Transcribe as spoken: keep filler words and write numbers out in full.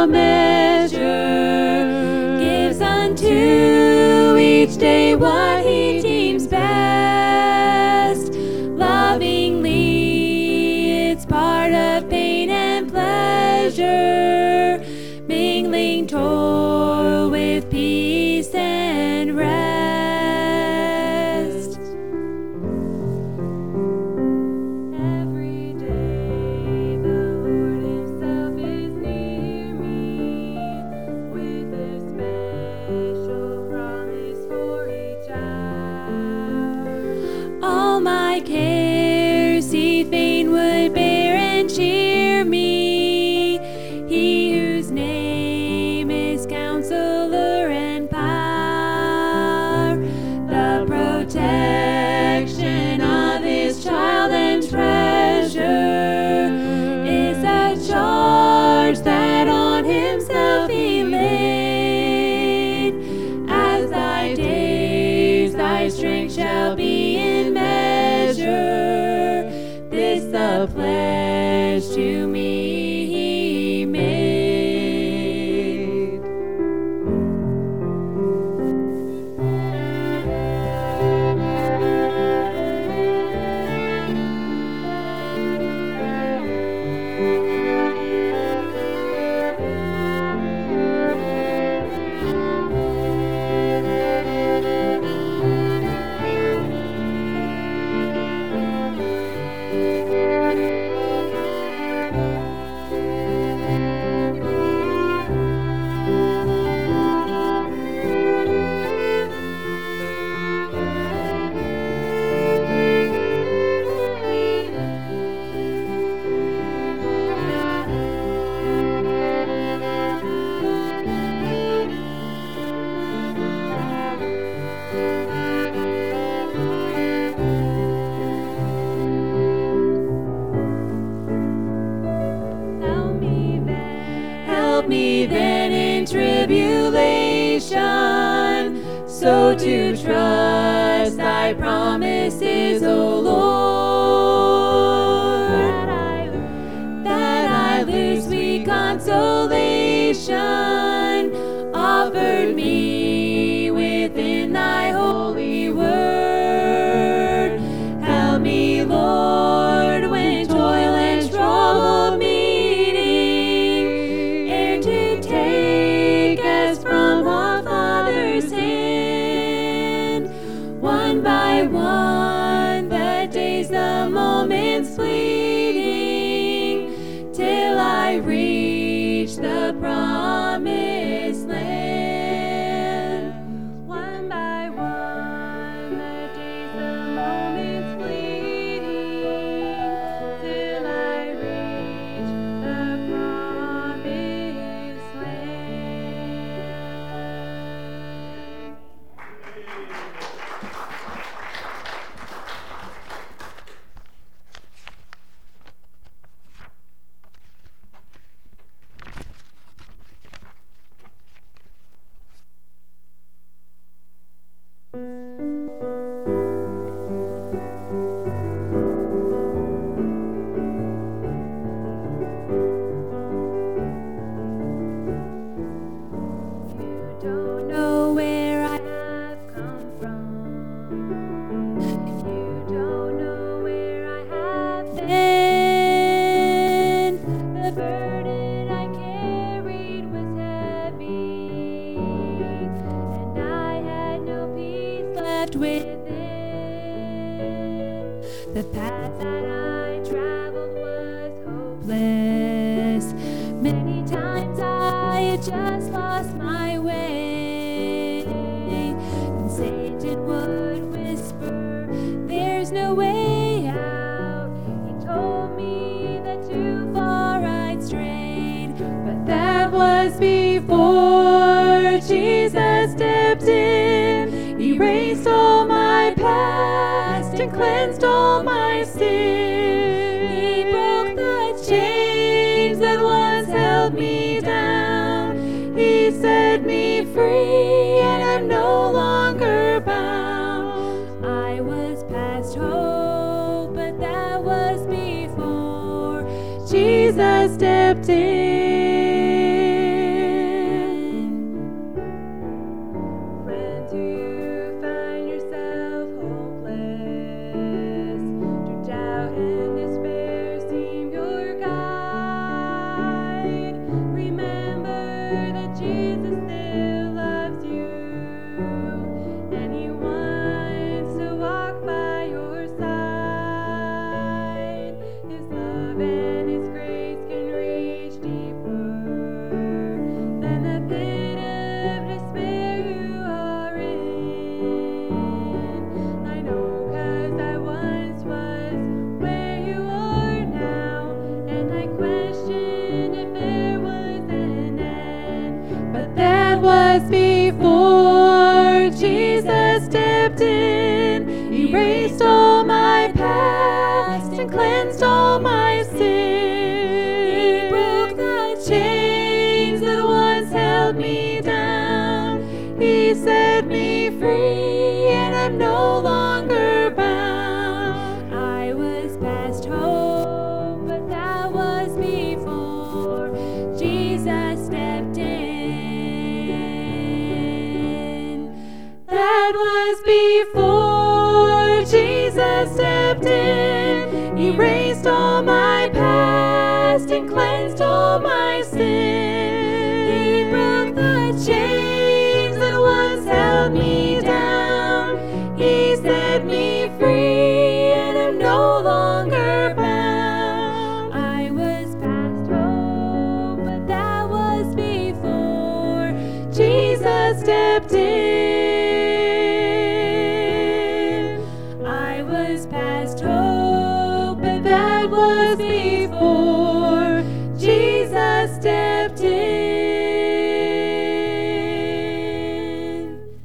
all measure, gives unto each day what he deems best. Lovingly, it's part of pain and pleasure, mingling toil with peace and rest. Every day the Lord himself is near me, with a special promise for each hour. All my cares he fain would bear and cheer me, he whose name is Counselor and Power, the protection of his child and treasure is a charge that on himself he laid. As thy days, thy strength shall be in measure, this the pledge to me he made. Help me then, help me then in tribulation, so to trust thy promises, O Lord, that I, that I lose sweet consolation offered me within thy holy word. Help me, Lord, when toil and trouble meeting, ere to take as from a father's hand, one by one, the days, the moments fleeting, till I reach the promised land. One by one, the days, the moments fleeting, till I reach the promised land. You don't know where I have come from. You don't know where I have been. The burden I carried was heavy, and I had no peace left within. The path that I traveled was hopeless. Many times I had just lost my way, and Satan would whisper, there's no way out. He told me that too far I'd strayed, but that was before Jesus stepped in. He erased all my past and cleansed all my sin. He broke the chains that once held me down. He set me free, and I'm no longer bound. I was past hope, but that was before Jesus stepped in. was before Jesus stepped in, erased all my past and cleansed all my sin. He broke the chains that once held me down. He set me free, and I'm no longer bound. I was past hope, but that was before Jesus stepped in. That was before Jesus stepped in, erased all my past and cleansed all my sin. He broke the chains that once held me down. He set me free, and I'm no longer bound. I was past hope, but that was before Jesus stepped in. I was past hope, but that was before